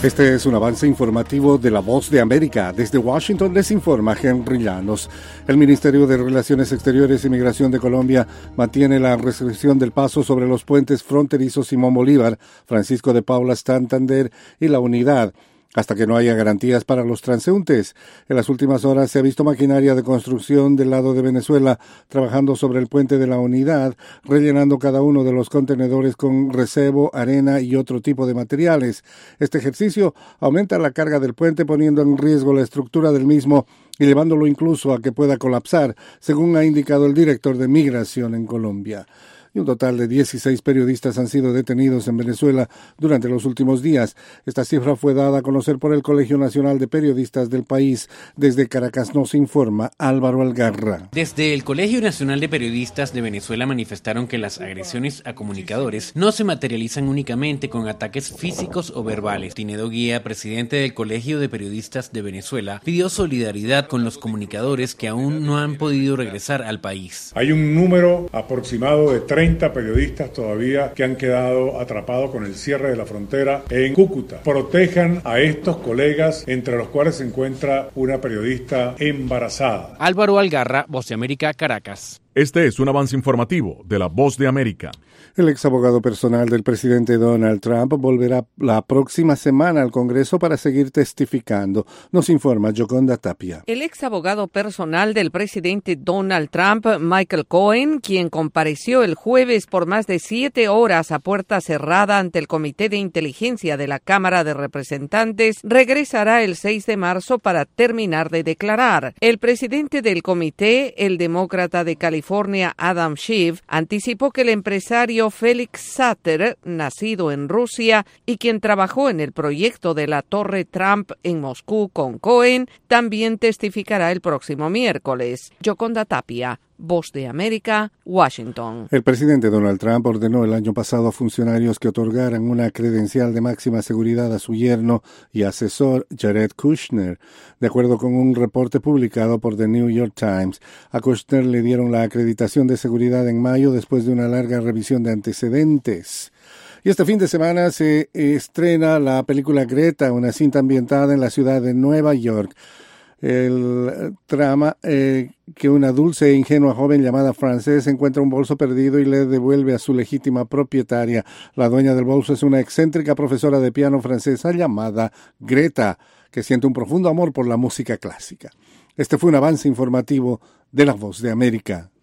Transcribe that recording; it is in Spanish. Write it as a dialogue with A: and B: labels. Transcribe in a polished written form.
A: Este es un avance informativo de La Voz de América. Desde Washington les informa Henry Llanos. El Ministerio de Relaciones Exteriores y Migración de Colombia mantiene la restricción del paso sobre los puentes fronterizos Simón Bolívar, Francisco de Paula, Santander y La Unidad, hasta que no haya garantías para los transeúntes. En las últimas horas se ha visto maquinaria de construcción del lado de Venezuela trabajando sobre el puente de La Unidad, rellenando cada uno de los contenedores con recebo, arena y otro tipo de materiales. Este ejercicio aumenta la carga del puente, poniendo en riesgo la estructura del mismo y llevándolo incluso a que pueda colapsar, según ha indicado el director de Migración en Colombia. Un total de 16 periodistas han sido detenidos en Venezuela durante los últimos días. Esta cifra fue dada a conocer por el Colegio Nacional de Periodistas del país. Desde Caracas nos informa Álvaro Algarra.
B: Desde el Colegio Nacional de Periodistas de Venezuela manifestaron que las agresiones a comunicadores no se materializan únicamente con ataques físicos o verbales. Tinedo Guía, presidente del Colegio de Periodistas de Venezuela, pidió solidaridad con los comunicadores que aún no han podido regresar al país.
C: Hay un número aproximado de 30 periodistas todavía que han quedado atrapados con el cierre de la frontera en Cúcuta. Protejan a estos colegas, entre los cuales se encuentra una periodista embarazada.
B: Álvaro Algarra, Voz de América, Caracas.
D: Este es un avance informativo de La Voz de América.
A: El ex abogado personal del presidente Donald Trump volverá la próxima semana al Congreso para seguir testificando. Nos informa Yoconda Tapia.
E: El ex abogado personal del presidente Donald Trump, Michael Cohen, quien compareció el jueves por más de 7 horas a puerta cerrada ante el Comité de Inteligencia de la Cámara de Representantes, regresará el 6 de marzo para terminar de declarar. El presidente del comité, el demócrata de California, Adam Schiff, anticipó que el empresario Felix Sater, nacido en Rusia y quien trabajó en el proyecto de la Torre Trump en Moscú con Cohen, también testificará el próximo miércoles. Yoconda Tapia, Voz de América, Washington.
A: El presidente Donald Trump ordenó el año pasado a funcionarios que otorgaran una credencial de máxima seguridad a su yerno y asesor Jared Kushner. De acuerdo con un reporte publicado por The New York Times, a Kushner le dieron la acreditación de seguridad en mayo después de una larga revisión de antecedentes. Y este fin de semana se estrena la película Greta, una cinta ambientada en la ciudad de Nueva York. El trama que una dulce e ingenua joven llamada Frances encuentra un bolso perdido y le devuelve a su legítima propietaria. La dueña del bolso es una excéntrica profesora de piano francesa llamada Greta, que siente un profundo amor por la música clásica. Este fue un avance informativo de La Voz de América.